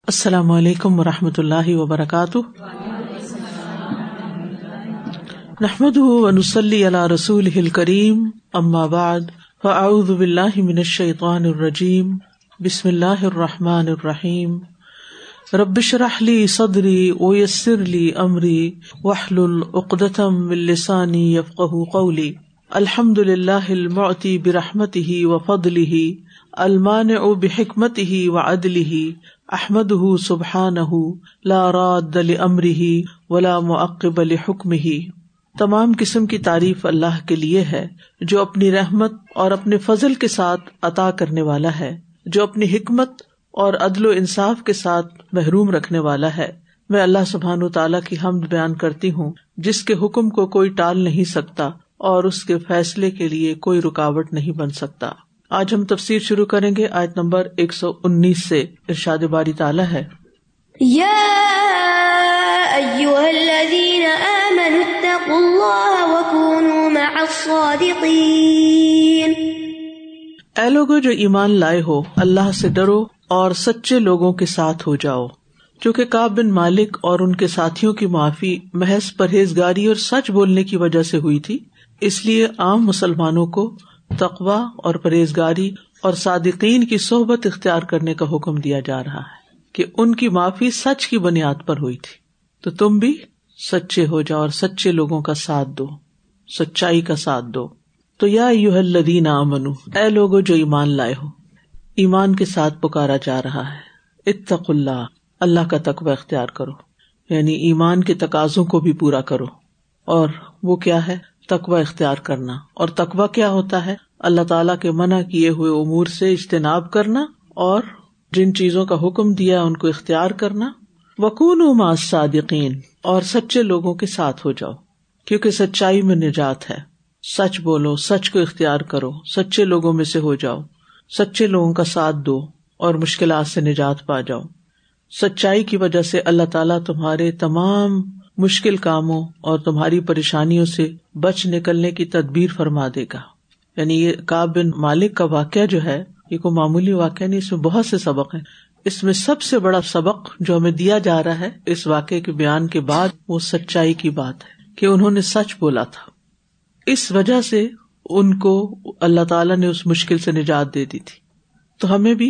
السلام علیکم ورحمۃ اللہ وبرکاتہ. نحمده ونصلی علی رسولہ الکریم. اما بعد فاعوذ باللہ من الشیطان الرجیم. بسم اللہ الرحمن الرحیم. رب اشرح لی صدری ویسر لی امری واحلل عقدۃ من لسانی یفقہوا قولی. الحمد للہ المعطی برحمتہ وفضلہ المانع بحکمتہ وعدلہ احمدہ سبحانہ لا راد لامرہ ولا معقب لحکمہ. تمام قسم کی تعریف اللہ کے لیے ہے جو اپنی رحمت اور اپنے فضل کے ساتھ عطا کرنے والا ہے، جو اپنی حکمت اور عدل و انصاف کے ساتھ محروم رکھنے والا ہے. میں اللہ سبحانہ و تعالیٰ کی حمد بیان کرتی ہوں جس کے حکم کو کوئی ٹال نہیں سکتا اور اس کے فیصلے کے لیے کوئی رکاوٹ نہیں بن سکتا. آج ہم تفسیر شروع کریں گے آیت نمبر 119 سے. ارشاد باری تعالیٰ ہے، یا ایھا الذین آمنوا اتقوا اللہ وکونوا مع الصادقین. اے لوگو جو ایمان لائے ہو، اللہ سے ڈرو اور سچے لوگوں کے ساتھ ہو جاؤ. چونکہ کعب بن مالک اور ان کے ساتھیوں کی معافی محض پرہیزگاری اور سچ بولنے کی وجہ سے ہوئی تھی، اس لیے عام مسلمانوں کو تقویٰ اور پرہیزگاری اور صادقین کی صحبت اختیار کرنے کا حکم دیا جا رہا ہے کہ ان کی معافی سچ کی بنیاد پر ہوئی تھی. تو تم بھی سچے ہو جاؤ اور سچے لوگوں کا ساتھ دو، سچائی کا ساتھ دو. تو یا ایھا الذین آمنوا، اے لوگو جو ایمان لائے ہو. ایمان کے ساتھ پکارا جا رہا ہے. اتقوا اللہ، اللہ کا تقوی اختیار کرو، یعنی ایمان کے تقاضوں کو بھی پورا کرو. اور وہ کیا ہے؟ تقوی اختیار کرنا. اور تقوی کیا ہوتا ہے؟ اللہ تعالیٰ کے منع کیے ہوئے امور سے اجتناب کرنا اور جن چیزوں کا حکم دیا ان کو اختیار کرنا. وَكُونُوا مَعَ الصَّادِقِينَ، اور سچے لوگوں کے ساتھ ہو جاؤ، کیونکہ سچائی میں نجات ہے. سچ بولو، سچ کو اختیار کرو، سچے لوگوں میں سے ہو جاؤ، سچے لوگوں کا ساتھ دو اور مشکلات سے نجات پا جاؤ. سچائی کی وجہ سے اللہ تعالیٰ تمہارے تمام مشکل کاموں اور تمہاری پریشانیوں سے بچ نکلنے کی تدبیر فرما دے گا. یعنی یہ کعب بن مالک کا واقعہ جو ہے، یہ کوئی معمولی واقعہ نہیں، اس میں بہت سے سبق ہیں. اس میں سب سے بڑا سبق جو ہمیں دیا جا رہا ہے اس واقعے کے بیان کے بعد، وہ سچائی کی بات ہے کہ انہوں نے سچ بولا تھا. اس وجہ سے ان کو اللہ تعالیٰ نے اس مشکل سے نجات دے دی تھی. تو ہمیں بھی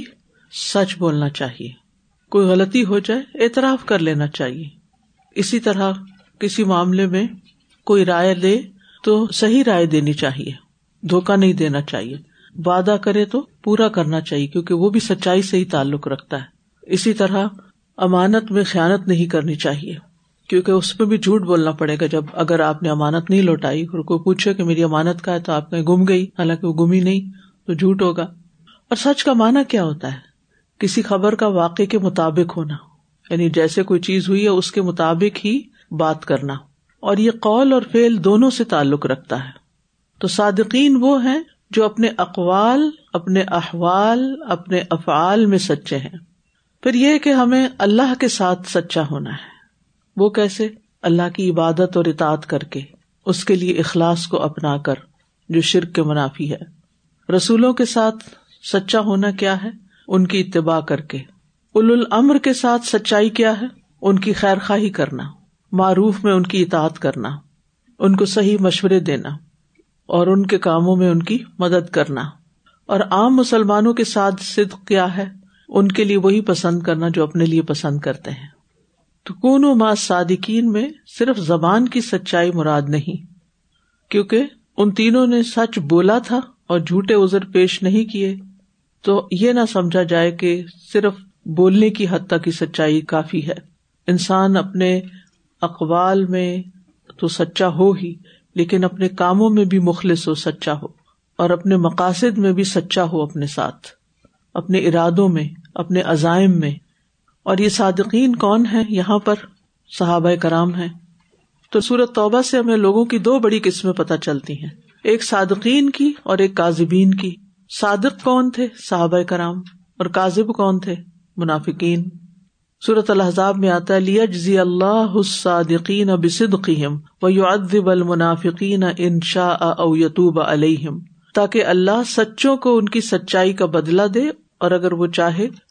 سچ بولنا چاہیے. کوئی غلطی ہو جائے اعتراف کر لینا چاہیے. اسی طرح کسی معاملے میں کوئی رائے لے تو صحیح رائے دینی چاہیے، دھوکہ نہیں دینا چاہیے. وعدہ کرے تو پورا کرنا چاہیے، کیونکہ وہ بھی سچائی سے ہی تعلق رکھتا ہے. اسی طرح امانت میں خیانت نہیں کرنی چاہیے، کیونکہ اس پہ بھی جھوٹ بولنا پڑے گا. جب اگر آپ نے امانت نہیں لوٹائی اور کوئی پوچھے کہ میری امانت کہاں ہے تو آپ کہیں گم گئی، حالانکہ وہ گمی نہیں، تو جھوٹ ہوگا. اور سچ کا معنی کیا ہوتا ہے؟ کسی خبر کا واقعے کے مطابق ہونا، یعنی جیسے کوئی چیز ہوئی ہے اس کے مطابق ہی بات کرنا. اور یہ قول اور فعل دونوں سے تعلق رکھتا ہے. تو صادقین وہ ہیں جو اپنے اقوال، اپنے احوال، اپنے افعال میں سچے ہیں. پھر یہ کہ ہمیں اللہ کے ساتھ سچا ہونا ہے. وہ کیسے؟ اللہ کی عبادت اور اطاعت کر کے، اس کے لیے اخلاص کو اپنا کر جو شرک کے منافی ہے. رسولوں کے ساتھ سچا ہونا کیا ہے؟ ان کی اتباع کر کے. اولو الامر کے ساتھ سچائی کیا ہے؟ ان کی خیر خواہی کرنا، معروف میں ان کی اطاعت کرنا، ان کو صحیح مشورے دینا اور ان کے کاموں میں ان کی مدد کرنا. اور عام مسلمانوں کے ساتھ صدق کیا ہے؟ ان کے لیے وہی پسند کرنا جو اپنے لیے پسند کرتے ہیں. تو کونوا مع الصادقین میں صرف زبان کی سچائی مراد نہیں، کیونکہ ان تینوں نے سچ بولا تھا اور جھوٹے عذر پیش نہیں کیے. تو یہ نہ سمجھا جائے کہ صرف بولنے کی حد تک ہی سچائی کافی ہے. انسان اپنے اقوال میں تو سچا ہو ہی، لیکن اپنے کاموں میں بھی مخلص ہو، سچا ہو، اور اپنے مقاصد میں بھی سچا ہو، اپنے ساتھ، اپنے ارادوں میں، اپنے عزائم میں. اور یہ صادقین کون ہیں؟ یہاں پر صحابہ کرام ہیں. تو سورۃ توبہ سے ہمیں لوگوں کی دو بڑی قسمیں پتہ چلتی ہیں، ایک صادقین کی اور ایک کاذبین کی. صادق کون تھے؟ صحابہ کرام. اور کاذب کون تھے؟ منافقین. سورۃ الاحزاب میں آتا ہے لیجزی اللہ الصادقین بصدقہم ویعذب المنافقین ان شاء او یتوب علیہم، تاکہ اللہ سچوں کو ان کی سچائی کا بدلہ دے اور اگر وہ چاہے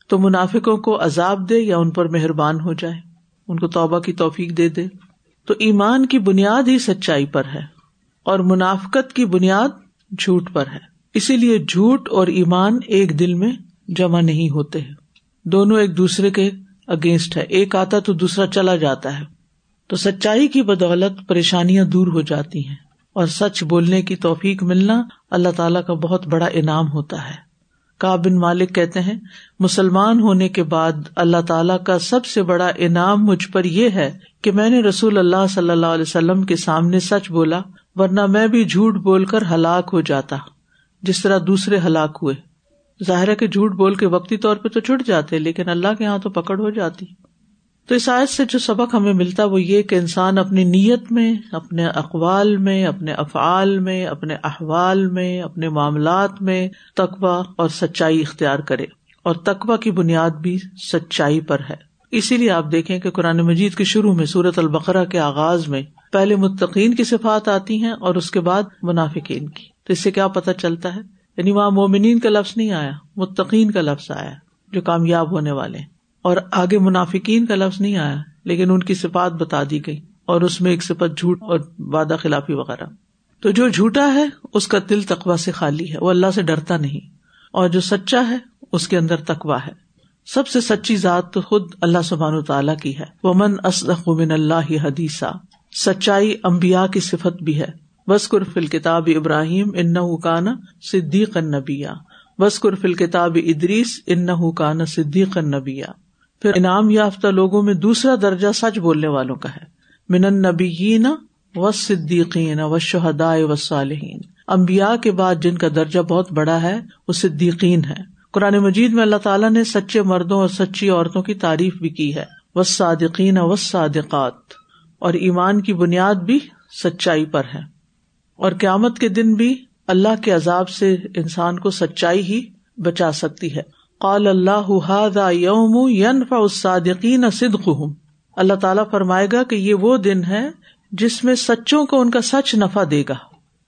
تو منافقوں کو عذاب دے یا ان پر مہربان ہو جائے، ان کو توبہ کی توفیق دے دے. تو ایمان کی بنیاد ہی سچائی پر ہے اور منافقت کی بنیاد جھوٹ پر ہے. اسی لیے جھوٹ اور ایمان ایک دل میں جمع نہیں ہوتے ہیں، دونوں ایک دوسرے کے اگینسٹ ہے، ایک آتا تو دوسرا چلا جاتا ہے. تو سچائی کی بدولت پریشانیاں دور ہو جاتی ہیں اور سچ بولنے کی توفیق ملنا اللہ تعالیٰ کا بہت بڑا انعام ہوتا ہے. کعب بن مالک کہتے ہیں، مسلمان ہونے کے بعد اللہ تعالیٰ کا سب سے بڑا انعام مجھ پر یہ ہے کہ میں نے رسول اللہ صلی اللہ علیہ وسلم کے سامنے سچ بولا، ورنہ میں بھی جھوٹ بول کر ہلاک ہو جاتا جس طرح دوسرے ہلاک ہوئے. ظاہر ہے کہ جھوٹ بول کے وقتی طور پہ تو چھٹ جاتے، لیکن اللہ کے ہاں تو پکڑ ہو جاتی. تو اس آیت سے جو سبق ہمیں ملتا وہ یہ کہ انسان اپنی نیت میں، اپنے اقوال میں، اپنے افعال میں، اپنے احوال میں، اپنے معاملات میں تقویٰ اور سچائی اختیار کرے، اور تقویٰ کی بنیاد بھی سچائی پر ہے. اسی لیے آپ دیکھیں کہ قرآن مجید کے شروع میں سورۃ البقرہ کے آغاز میں پہلے متقین کی صفات آتی ہیں اور اس کے بعد منافقین کی. تو اس سے کیا پتہ چلتا ہے؟ یعنی وہاں مومنین کا لفظ نہیں آیا، متقین کا لفظ آیا جو کامیاب ہونے والے ہیں، اور آگے منافقین کا لفظ نہیں آیا، لیکن ان کی صفات بتا دی گئی، اور اس میں ایک صفت جھوٹ اور وعدہ خلافی وغیرہ. تو جو جھوٹا ہے اس کا دل تقویٰ سے خالی ہے، وہ اللہ سے ڈرتا نہیں، اور جو سچا ہے اس کے اندر تقویٰ ہے. سب سے سچی ذات تو خود اللہ سبحانہ وتعالیٰ کی ہے. وَمَنْ أَصْدَقُ مِنَ اللَّهِ حَدِيثًا، سچائی انبیاء کی صفت بھی ہے. وَاذْكُرْ فِي الْكِتَابِ إِبْرَاهِيمَ إِنَّهُ كَانَ صِدِّيقًا نَبِيًّا وَاذْكُرْ فِي الْكِتَابِ إِدْرِيسَ إِنَّهُ كَانَ صِدِّيقًا نَبِيًّا. پھر انعام یافتہ لوگوں میں دوسرا درجہ سچ بولنے والوں کا ہے. من النبیین والصدیقین والشہداء والصالحین، انبیاء کے بعد جن کا درجہ بہت بڑا ہے وہ صدیقین ہے. قرآن مجید میں اللہ تعالیٰ نے سچے مردوں اور سچی عورتوں کی تعریف بھی کی ہے، والصادقین والصادقات، اور ایمان کی بنیاد بھی سچائی پر ہے. اور قیامت کے دن بھی اللہ کے عذاب سے انسان کو سچائی ہی بچا سکتی ہے. قال اللہ ھذا یوم ینفع الصادقین صدقہم، اللہ تعالیٰ فرمائے گا کہ یہ وہ دن ہے جس میں سچوں کو ان کا سچ نفع دے گا،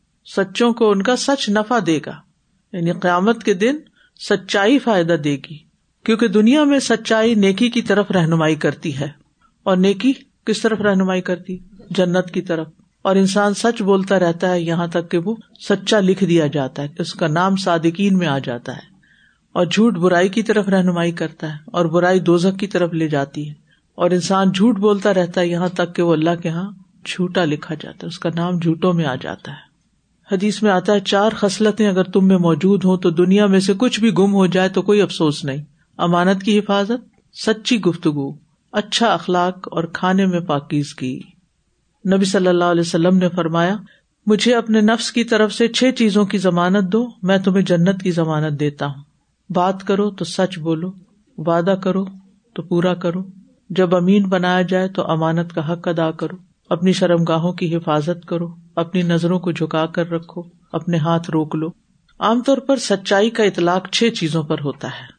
سچوں کو ان کا سچ نفع دے گا. یعنی قیامت کے دن سچائی فائدہ دے گی، کیونکہ دنیا میں سچائی نیکی کی طرف رہنمائی کرتی ہے، اور نیکی کس طرف رہنمائی کرتی؟ جنت کی طرف. اور انسان سچ بولتا رہتا ہے یہاں تک کہ وہ سچا لکھ دیا جاتا ہے، اس کا نام صادقین میں آ جاتا ہے. اور جھوٹ برائی کی طرف رہنمائی کرتا ہے، اور برائی دوزخ کی طرف لے جاتی ہے. اور انسان جھوٹ بولتا رہتا ہے یہاں تک کہ وہ اللہ کے ہاں جھوٹا لکھا جاتا ہے، اس کا نام جھوٹوں میں آ جاتا ہے. حدیث میں آتا ہے 4 خصلتیں اگر تم میں موجود ہوں تو دنیا میں سے کچھ بھی گم ہو جائے تو کوئی افسوس نہیں. امانت کی حفاظت، سچی گفتگو، اچھا اخلاق اور کھانے میں پاکیزگی. نبی صلی اللہ علیہ وسلم نے فرمایا، مجھے اپنے نفس کی طرف سے 6 چیزوں کی ضمانت دو، میں تمہیں جنت کی ضمانت دیتا ہوں. بات کرو تو سچ بولو، وعدہ کرو تو پورا کرو، جب امین بنایا جائے تو امانت کا حق ادا کرو، اپنی شرمگاہوں کی حفاظت کرو، اپنی نظروں کو جھکا کر رکھو، اپنے ہاتھ روک لو. عام طور پر سچائی کا اطلاق 6 چیزوں پر ہوتا ہے.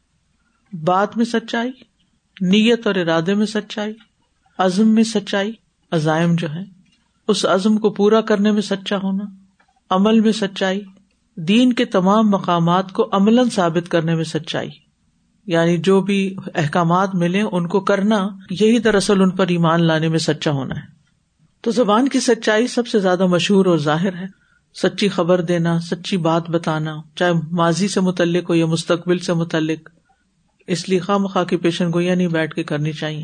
بات میں سچائی، نیت اور ارادے میں سچائی، عزم میں سچائی، عزائم جو ہیں اس عزم کو پورا کرنے میں سچا ہونا، عمل میں سچائی، دین کے تمام مقامات کو عملاً ثابت کرنے میں سچائی، یعنی جو بھی احکامات ملیں ان کو کرنا، یہی دراصل ان پر ایمان لانے میں سچا ہونا ہے. تو زبان کی سچائی سب سے زیادہ مشہور اور ظاہر ہے. سچی خبر دینا، سچی بات بتانا، چاہے ماضی سے متعلق ہو یا مستقبل سے متعلق. اس لیے خواہ مخواہ کی پیشن گوئیاں نہیں بیٹھ کے کرنی چاہیے.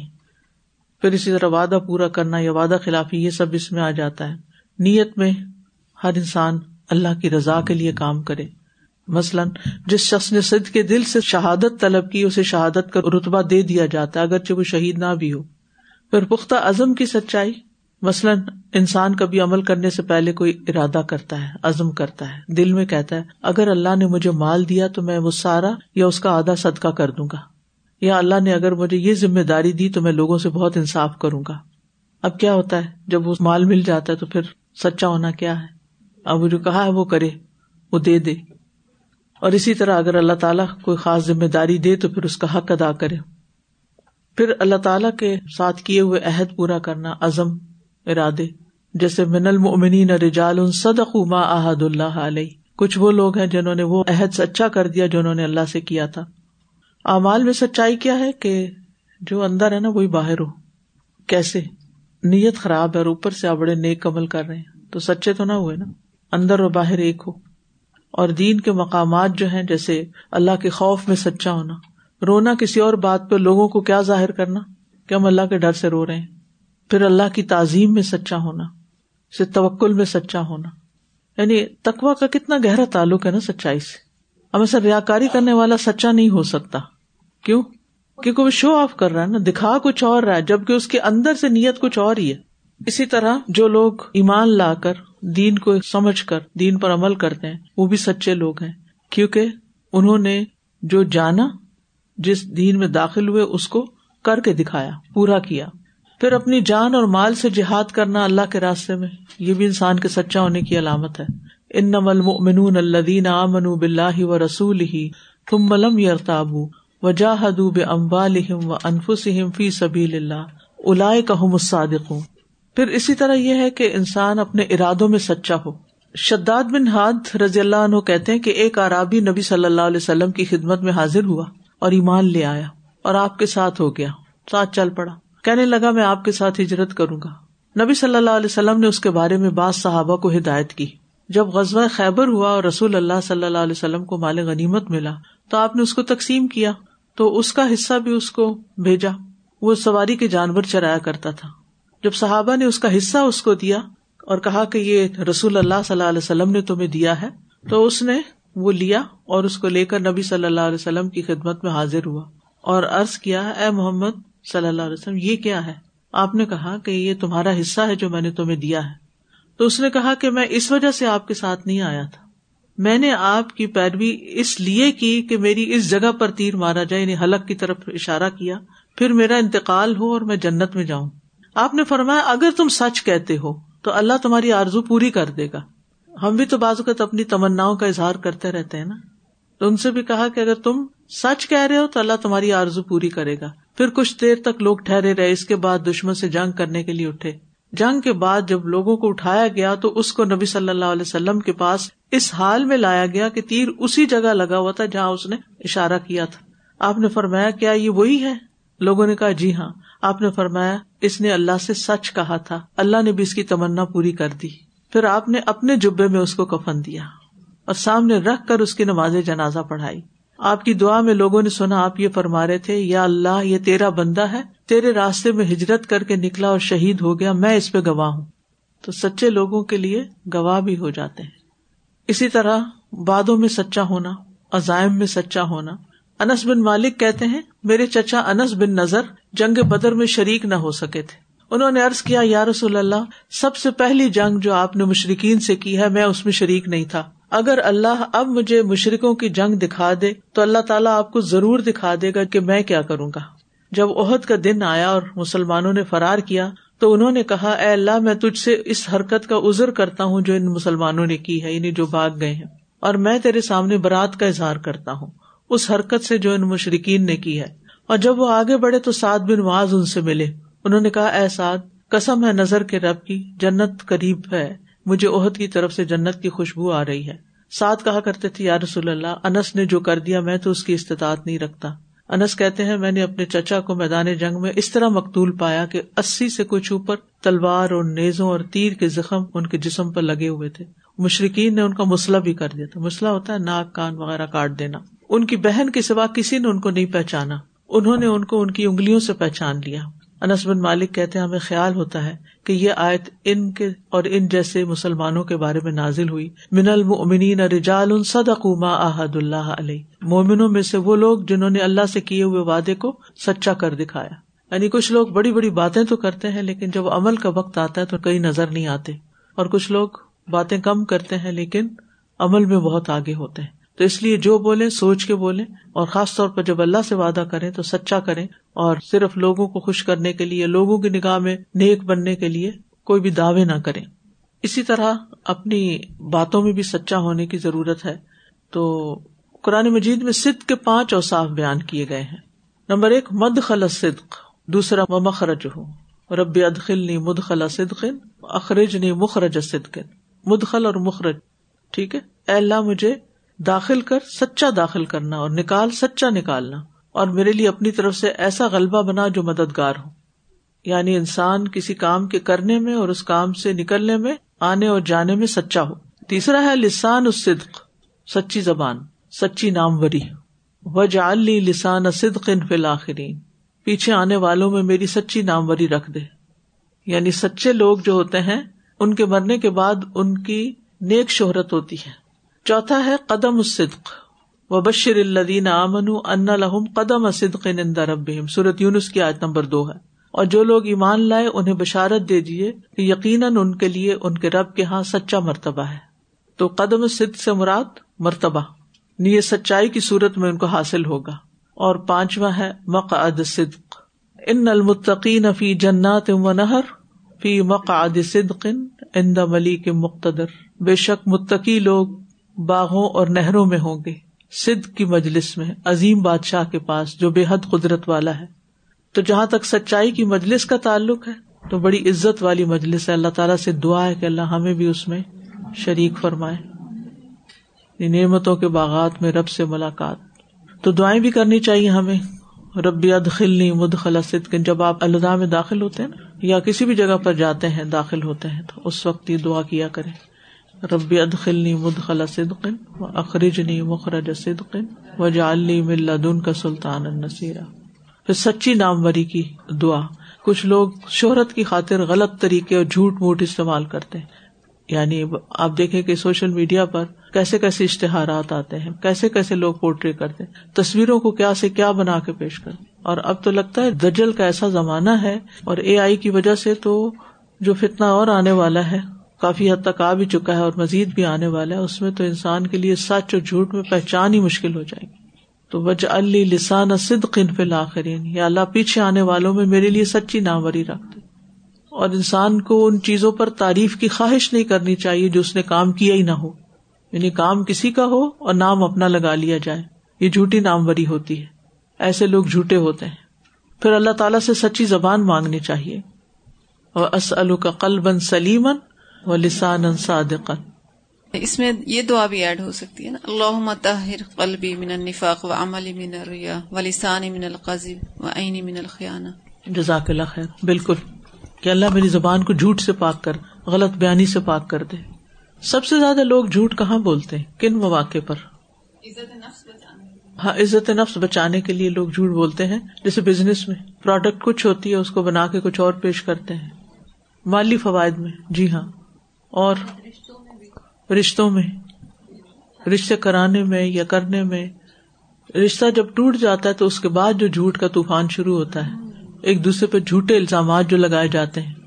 پھر اسی طرح وعدہ پورا کرنا یا وعدہ خلافی، یہ سب اس میں آ جاتا ہے. نیت میں ہر انسان اللہ کی رضا کے لیے کام کرے. مثلاً جس شخص نے صدق کے دل سے شہادت طلب کی اسے شہادت کا رتبہ دے دیا جاتا ہے اگرچہ وہ شہید نہ بھی ہو. پھر پختہ عزم کی سچائی، مثلاً انسان کبھی عمل کرنے سے پہلے کوئی ارادہ کرتا ہے، عزم کرتا ہے، دل میں کہتا ہے اگر اللہ نے مجھے مال دیا تو میں وہ سارا یا اس کا آدھا صدقہ کر دوں گا، یا اللہ نے اگر مجھے یہ ذمہ داری دی تو میں لوگوں سے بہت انصاف کروں گا. اب کیا ہوتا ہے جب وہ مال مل جاتا ہے تو پھر سچا ہونا کیا ہے؟ اب وہ جو کہا ہے وہ کرے، وہ دے دے. اور اسی طرح اگر اللہ تعالیٰ کوئی خاص ذمہ داری دے تو پھر اس کا حق ادا کرے. پھر اللہ تعالیٰ کے ساتھ کیے ہوئے عہد پورا کرنا، عزم، ارادے، جیسے من المؤمنین رجال صدقوا ما عاہدوا اللہ علیہ، کچھ وہ لوگ ہیں جنہوں نے وہ عہد سچا کر دیا جو انہوں نے اللہ سے کیا تھا. اعمال میں سچائی کیا ہے کہ جو اندر ہے نا وہی باہر ہو. کیسے؟ نیت خراب ہے اور اوپر سے آپ بڑے نیک عمل کر رہے ہیں تو سچے تو نہ ہوئے نا. اندر اور باہر ایک ہو. اور دین کے مقامات جو ہیں جیسے اللہ کے خوف میں سچا ہونا, رونا کسی اور بات پہ لوگوں کو کیا ظاہر کرنا کہ ہم اللہ کے ڈر سے رو رہے ہیں. پھر اللہ کی تعظیم میں سچا ہونا, سے توکل میں سچا ہونا. یعنی تقویٰ کا کتنا گہرا تعلق ہے نا سچائی سے. ہم ایسا ریاکاری کرنے والا سچا نہیں ہو سکتا. کیوں؟ کیونکہ وہ شو آف کر رہا ہے نا, دکھا کچھ اور رہا ہے جبکہ اس کے اندر سے نیت کچھ اور ہی ہے. اسی طرح جو لوگ ایمان لا کر دین کو سمجھ کر دین پر عمل کرتے ہیں وہ بھی سچے لوگ ہیں, کیونکہ انہوں نے جو جانا, جس دین میں داخل ہوئے اس کو کر کے دکھایا, پورا کیا. پھر اپنی جان اور مال سے جہاد کرنا اللہ کے راستے میں, یہ بھی انسان کے سچا ہونے کی علامت ہے. انما المؤمنون الذین آمنوا باللہ ورسولہ ثم لم یرتابوا وجاہدوا باموالہم وانفسہم فی سبیل اللہ اولئک ھم الصادقون. پھر اسی طرح یہ ہے کہ انسان اپنے ارادوں میں سچا ہو. شداد بن ہاد رضی اللہ عنہ کہتے ہیں کہ ایک اعرابی نبی صلی اللہ علیہ وسلم کی خدمت میں حاضر ہوا اور ایمان لے آیا اور آپ کے ساتھ ہو گیا, ساتھ چل پڑا. کہنے لگا میں آپ کے ساتھ ہجرت کروں گا. نبی صلی اللہ علیہ وسلم نے اس کے بارے میں بعض صحابہ کو ہدایت کی. جب غزوہ خیبر ہوا اور رسول اللہ صلی اللہ علیہ وسلم کو مال غنیمت ملا تو آپ نے اس کو تقسیم کیا, تو اس کا حصہ بھی اس کو بھیجا. وہ سواری کے جانور چرایا کرتا تھا. جب صحابہ نے اس کا حصہ اس کو دیا اور کہا کہ یہ رسول اللہ صلی اللہ علیہ وسلم نے تمہیں دیا ہے, تو اس نے وہ لیا اور اس کو لے کر نبی صلی اللہ علیہ وسلم کی خدمت میں حاضر ہوا اور عرض کیا, اے محمد صلی اللہ علیہ وسلم یہ کیا ہے؟ آپ نے کہا کہ یہ تمہارا حصہ ہے جو میں نے تمہیں دیا ہے. تو اس نے کہا کہ میں اس وجہ سے آپ کے ساتھ نہیں آیا تھا, میں نے آپ کی پیروی اس لیے کی کہ میری اس جگہ پر تیر مارا جائے, یعنی حلق کی طرف اشارہ کیا, پھر میرا انتقال ہو اور میں جنت میں جاؤں. آپ نے فرمایا اگر تم سچ کہتے ہو تو اللہ تمہاری آرزو پوری کر دے گا. ہم بھی تو بعض اوقات اپنی تمناؤں کا اظہار کرتے رہتے ہیں نا, تو ان سے بھی کہا کہ اگر تم سچ کہہ رہے ہو تو اللہ تمہاری آرزو پوری کرے گا. پھر کچھ دیر تک لوگ ٹھہرے رہے, اس کے بعد دشمن سے جنگ کرنے کے لیے اٹھے. جنگ کے بعد جب لوگوں کو اٹھایا گیا تو اس کو نبی صلی اللہ علیہ وسلم کے پاس اس حال میں لایا گیا کہ تیر اسی جگہ لگا ہوا تھا جہاں اس نے اشارہ کیا تھا. آپ نے فرمایا کیا یہ وہی ہے؟ لوگوں نے کہا جی ہاں. آپ نے فرمایا اس نے اللہ سے سچ کہا تھا, اللہ نے بھی اس کی تمنا پوری کر دی. پھر آپ نے اپنے جبے میں اس کو کفن دیا اور سامنے رکھ کر اس کی نماز جنازہ پڑھائی. آپ کی دعا میں لوگوں نے سنا آپ یہ فرما رہے تھے, یا اللہ یہ تیرا بندہ ہے, تیرے راستے میں ہجرت کر کے نکلا اور شہید ہو گیا, میں اس پہ گواہ ہوں. تو سچے لوگوں کے لیے گواہ بھی ہو جاتے ہیں. اسی طرح وعدوں میں سچا ہونا, عزائم میں سچا ہونا. انس بن مالک کہتے ہیں میرے چچا انس بن نضر جنگ بدر میں شریک نہ ہو سکے تھے. انہوں نے عرض کیا یا رسول اللہ, سب سے پہلی جنگ جو آپ نے مشرکین سے کی ہے میں اس میں شریک نہیں تھا. اگر اللہ اب مجھے مشرکوں کی جنگ دکھا دے تو اللہ تعالیٰ آپ کو ضرور دکھا دے گا کہ میں کیا کروں گا. جب احد کا دن آیا اور مسلمانوں نے فرار کیا تو انہوں نے کہا اے اللہ میں تجھ سے اس حرکت کا عذر کرتا ہوں جو ان مسلمانوں نے کی ہے, یعنی جو بھاگ گئے ہیں, اور میں تیرے سامنے برات کا اظہار کرتا ہوں اس حرکت سے جو ان مشرکین نے کی ہے. اور جب وہ آگے بڑھے تو سعد بن معاذ ان سے ملے. انہوں نے کہا اے سعد, قسم ہے نظر کے رب کی, جنت قریب ہے, مجھے احد کی طرف سے جنت کی خوشبو آ رہی ہے. سعد کہا کرتے تھے یا رسول اللہ, انس نے جو کر دیا میں تو اس کی استطاعت نہیں رکھتا. انس کہتے ہیں میں نے اپنے چچا کو میدان جنگ میں اس طرح مقتول پایا کہ 80 سے کچھ اوپر تلوار اور نیزوں اور تیر کے زخم ان کے جسم پر لگے ہوئے تھے. مشرکین نے ان کا مسلح بھی کر دیا تھا. مسلح ہوتا ہے ناک کان وغیرہ کاٹ دینا. ان کی بہن کے سوا کسی نے ان کو نہیں پہچانا, انہوں نے ان کو ان کی انگلیوں سے پہچان لیا. انس بن مالک کہتے ہیں ہمیں خیال ہوتا ہے کہ یہ آیت ان کے اور ان جیسے مسلمانوں کے بارے میں نازل ہوئی. من المؤمنین رجال صدقوا ما عاہدوا اللہ علیہ, مومنوں میں سے وہ لوگ جنہوں نے اللہ سے کیے ہوئے وعدے کو سچا کر دکھایا. یعنی کچھ لوگ بڑی بڑی باتیں تو کرتے ہیں لیکن جب عمل کا وقت آتا ہے تو کہیں نظر نہیں آتے, اور کچھ لوگ باتیں کم کرتے ہیں لیکن عمل میں بہت آگے ہوتے ہیں. تو اس لیے جو بولیں سوچ کے بولیں, اور خاص طور پر جب اللہ سے وعدہ کریں تو سچا کریں, اور صرف لوگوں کو خوش کرنے کے لیے, لوگوں کی نگاہ میں نیک بننے کے لیے کوئی بھی دعوے نہ کریں. اسی طرح اپنی باتوں میں بھی سچا ہونے کی ضرورت ہے. تو قرآن مجید میں صدق کے 5 اوصاف بیان کیے گئے ہیں. نمبر 1 مدخل الصدق, دوسرا ومخرجہ, رب ادخلنی مدخل صدق اخرجنی مخرج صدق. مدخل اور مخرج, ٹھیک ہے, اے اللہ مجھے داخل کر, سچا داخل کرنا, اور نکال, سچا نکالنا. اور میرے لیے اپنی طرف سے ایسا غلبہ بنا جو مددگار ہو. یعنی انسان کسی کام کے کرنے میں اور اس کام سے نکلنے میں، آنے اور جانے میں سچا ہو. تیسرا ہے لسان الصدق، سچی زبان، سچی ناموری. وَاجْعَلْ لِي لِسَانَ صِدْقٍ فِي الْآخِرِينَ، پیچھے آنے والوں میں میری سچی ناموری رکھ دے. یعنی سچے لوگ جو ہوتے ہیں ان کے مرنے کے بعد ان کی نیک شہرت ہوتی ہے. چوتھا ہے قدم الصدق. وَبَشِّرِ الَّذِينَ آمَنُوا أَنَّ لَهُمْ قَدَمَ صِدْقٍ عِندَ رَبِّهِمْ، سورۃ یونس کی آیت نمبر 2 ہے. اور جو لوگ ایمان لائے انہیں بشارت دے دیجیے کہ یقیناً ان کے لیے ان کے رب کے ہاں سچا مرتبہ ہے. تو قدم الصدق سے مراد مرتبہ، یہ سچائی کی صورت میں ان کو حاصل ہوگا. اور پانچواں ہے مقعد صدق. ان المتقین فی جنات ونہر فی مقعد صدق عند ملیک مقتدر، بے شک متقی لوگ باغوں اور نہروں میں ہوں گے، صدق کی مجلس میں، عظیم بادشاہ کے پاس جو بے حد قدرت والا ہے. تو جہاں تک سچائی کی مجلس کا تعلق ہے تو بڑی عزت والی مجلس ہے. اللہ تعالیٰ سے دعا ہے کہ اللہ ہمیں بھی اس میں شریک فرمائے. نعمتوں کے باغات میں رب سے ملاقات. تو دعائیں بھی کرنی چاہیے ہمیں. ربی ادخلنی مدخل صدق، جب آپ الوداع میں داخل ہوتے ہیں یا کسی بھی جگہ پر جاتے ہیں داخل ہوتے ہیں تو اس وقت یہ دعا کیا کریں، ربی ادخلنی مدخل صدق واخرجنی مخرج صدق واجعل لی من لدنک سلطانا نصیرا. پھر سچی ناموری کی دعا. کچھ لوگ شہرت کی خاطر غلط طریقے اور جھوٹ موٹ استعمال کرتے ہیں. یعنی آپ دیکھیں کہ سوشل میڈیا پر کیسے کیسے اشتہارات آتے ہیں، کیسے کیسے لوگ پورٹری کرتے ہیں، تصویروں کو کیا سے کیا بنا کے پیش کرتے. اور اب تو لگتا ہے دجل کا ایسا زمانہ ہے، اور AI کی وجہ سے تو جو فتنہ اور آنے والا ہے کافی حد تک آ بھی چکا ہے اور مزید بھی آنے والا ہے، اس میں تو انسان کے لیے سچ اور جھوٹ میں پہچان ہی مشکل ہو جائے گی. تو وَاجْعَلْ لِي لِسَانَ صِدْقٍ فِي الْآخِرِينَ، یا اللہ پیچھے آنے والوں میں میرے لیے سچی ناموری رکھ دے. اور انسان کو ان چیزوں پر تعریف کی خواہش نہیں کرنی چاہیے جو اس نے کام کیا ہی نہ ہو. یعنی کام کسی کا ہو اور نام اپنا لگا لیا جائے، یہ جھوٹی ناموری ہوتی ہے. ایسے لوگ جھوٹے ہوتے ہیں. پھر اللہ تعالیٰ سے سچی زبان مانگنی چاہیے. وَأَسْأَلُكَ قَلْبًا سَلِيمًا وَلِسَانًا صَادِقًا. اس میں یہ دعا بھی ایڈ ہو سکتی ہے نا، اللہم طہر قلبی من النفاق وعملی من الریا ولسانی من القذب وعینی من الخیانہ. جزاک اللہ خیر. بالکل، کہ اللہ میری زبان کو جھوٹ سے پاک کر، غلط بیانی سے پاک کر دے. سب سے زیادہ لوگ جھوٹ کہاں بولتے ہیں، کن مواقع پر؟ عزت نفس بچانے. ہاں، عزت نفس بچانے کے لیے لوگ جھوٹ بولتے ہیں. جیسے بزنس میں پروڈکٹ کچھ ہوتی ہے، اس کو بنا کے کچھ اور پیش کرتے ہیں. مالی فوائد میں، جی ہاں. اور رشتوں میں، رشتے کرانے میں یا کرنے میں. رشتہ جب ٹوٹ جاتا ہے تو اس کے بعد جو جھوٹ کا طوفان شروع ہوتا ہے، ایک دوسرے پہ جھوٹے الزامات جو لگائے جاتے ہیں.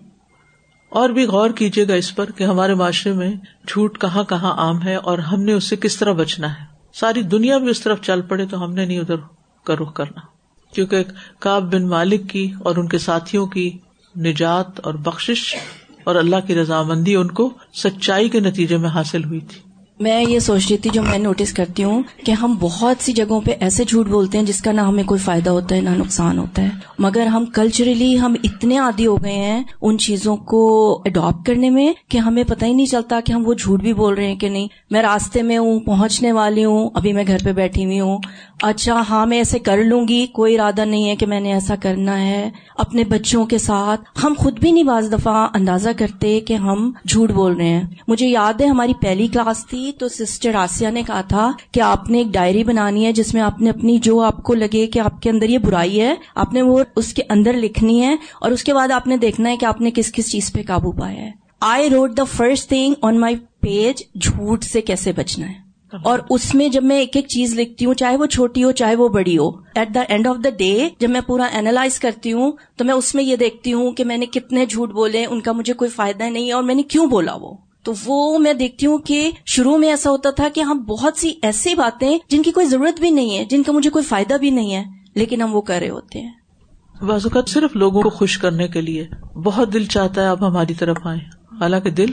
اور بھی غور کیجیے گا اس پر کہ ہمارے معاشرے میں جھوٹ کہاں کہاں عام ہے اور ہم نے اس سے کس طرح بچنا ہے. ساری دنیا بھی اس طرف چل پڑے تو ہم نے نہیں ادھر کا رخ کرنا. کیونکہ کعب بن مالک کی اور ان کے ساتھیوں کی نجات اور بخشش اور اللہ کی رضامندی ان کو سچائی کے نتیجے میں حاصل ہوئی تھی. میں یہ سوچ رہی تھی، جو میں نوٹس کرتی ہوں کہ ہم بہت سی جگہوں پہ ایسے جھوٹ بولتے ہیں جس کا نہ ہمیں کوئی فائدہ ہوتا ہے نہ نقصان ہوتا ہے، مگر ہم کلچرلی ہم اتنے عادی ہو گئے ہیں ان چیزوں کو اڈاپٹ کرنے میں کہ ہمیں پتہ ہی نہیں چلتا کہ ہم وہ جھوٹ بھی بول رہے ہیں کہ نہیں. میں راستے میں ہوں، پہنچنے والی ہوں، ابھی میں گھر پہ بیٹھی ہوئی ہوں، اچھا ہاں میں ایسے کر لوں گی، کوئی ارادہ نہیں ہے کہ میں نے ایسا کرنا ہے. اپنے بچوں کے ساتھ ہم خود بھی نہیں بعض دفعہ اندازہ کرتے کہ ہم جھوٹ بول رہے ہیں. مجھے یاد ہے ہماری پہلی کلاس تھی تو سسٹر آسیہ نے کہا تھا کہ آپ نے ایک ڈائری بنانی ہے جس میں آپ نے اپنی جو آپ کو لگے کہ آپ کے اندر یہ برائی ہے آپ نے وہ اس کے اندر لکھنی ہے، اور اس کے بعد آپ نے دیکھنا ہے کہ آپ نے کس کس چیز پہ قابو پایا ہے. I wrote the first thing on my page, جھوٹ سے کیسے بچنا ہے. اور اس میں جب میں ایک ایک چیز لکھتی ہوں، چاہے وہ چھوٹی ہو چاہے وہ بڑی ہو، at the end of the day جب میں پورا اینالائز کرتی ہوں تو میں اس میں یہ دیکھتی ہوں کہ میں نے کتنے جھوٹ بولے، ان کا مجھے کوئی فائدہ نہیں ہے اور میں نے کیوں بولا. وہ میں دیکھتی ہوں کہ شروع میں ایسا ہوتا تھا کہ ہم بہت سی ایسی باتیں جن کی کوئی ضرورت بھی نہیں ہے، جن کا مجھے کوئی فائدہ بھی نہیں ہے، لیکن ہم وہ کر رہے ہوتے ہیں. بعض اوقات صرف لوگوں کو خوش کرنے کے لیے بہت دل چاہتا ہے اب ہماری طرف آئیں، حالانکہ دل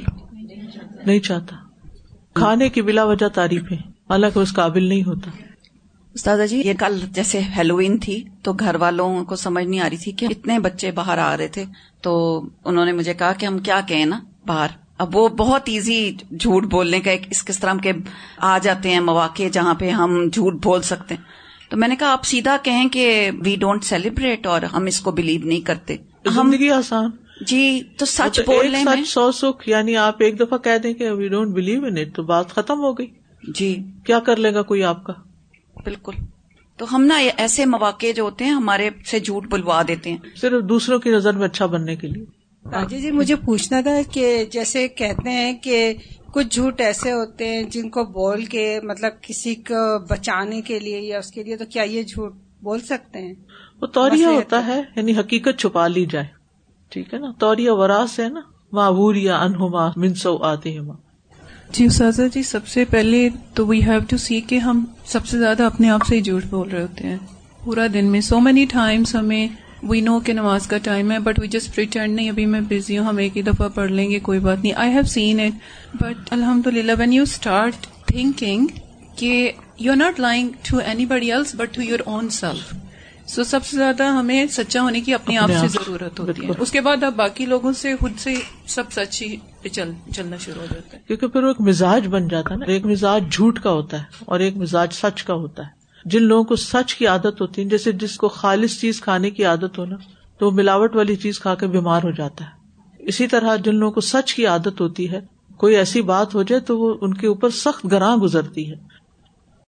نہیں چاہتا. کھانے کی بلا وجہ تعریفیں، حالانکہ اس قابل نہیں ہوتا. استاذہ جی، یہ کل جیسے ہیلوئین تھی تو گھر والوں کو سمجھ نہیں آ رہی تھی کہ اتنے بچے باہر آ رہے تھے، تو انہوں نے مجھے کہا کہ ہم کیا کہیں نا باہر. اب وہ بہت ایزی جھوٹ بولنے کا ایک اس طرح کے آ جاتے ہیں مواقع جہاں پہ ہم جھوٹ بول سکتے ہیں. تو تو میں نے کہا آپ سیدھا کہیں کہ وی ڈونٹ سیلیبریٹ اور ہم اس کو بلیو نہیں کرتے. زندگی آسان جی تو سچ بولنے میں سچ 100 سکھ، یعنی آپ ایک دفعہ کہہ دیں کہ we don't believe in it تو بات ختم ہو گئی. جی کیا کر لے گا کوئی آپ کا. بالکل. تو ہم نا ایسے مواقع جو ہوتے ہیں ہمارے سے جھوٹ بلوا دیتے ہیں صرف دوسروں کی نظر میں اچھا بننے کے لیے. جی مجھے پوچھنا تھا کہ جیسے کہتے ہیں کہ کچھ جھوٹ ایسے ہوتے ہیں جن کو بول کے مطلب کسی کو بچانے کے لیے یا اس کے لیے، تو کیا یہ جھوٹ بول سکتے ہیں؟ وہ توریہ ہوتا ہے، یعنی حقیقت چھپا لی جائے. ٹھیک ہے نا، توریہ وراث ہے نا، معبور یا انہما من سوآتہما. جی استاذہ جی، سب سے پہلے تو وی ہیو ٹو سی کہ ہم سب سے زیادہ اپنے آپ سے ہی جھوٹ بول رہے ہوتے ہیں پورا دن میں. سو مینی ٹائمس ہمیں وی نو کہ نماز کا ٹائم ہے بٹ وی جسٹ پریٹینڈ نہیں ابھی میں بزی ہوں، ہم ایک ہی دفعہ پڑھ لیں گے کوئی بات نہیں. I have seen it but الحمدللہ وین یو اسٹارٹ تھنکنگ کہ you are not lying to anybody else but to your own self. So سب سے زیادہ ہمیں سچا ہونے کی اپنے آپ سے ضرورت ہوتی ہے. اس کے بعد آپ باقی لوگوں سے خود سے سب سچ ہی چلنا شروع ہو جاتا ہے، کیونکہ پھر وہ ایک مزاج بن جاتا ہے نا. ایک مزاج جھوٹ کا ہوتا ہے اور ایک مزاج سچ کا ہوتا ہے. جن لوگوں کو سچ کی عادت ہوتی ہے، جیسے جس کو خالص چیز کھانے کی عادت ہو نا تو وہ ملاوٹ والی چیز کھا کے بیمار ہو جاتا ہے. اسی طرح جن لوگوں کو سچ کی عادت ہوتی ہے، کوئی ایسی بات ہو جائے تو وہ ان کے اوپر سخت گراں گزرتی ہے.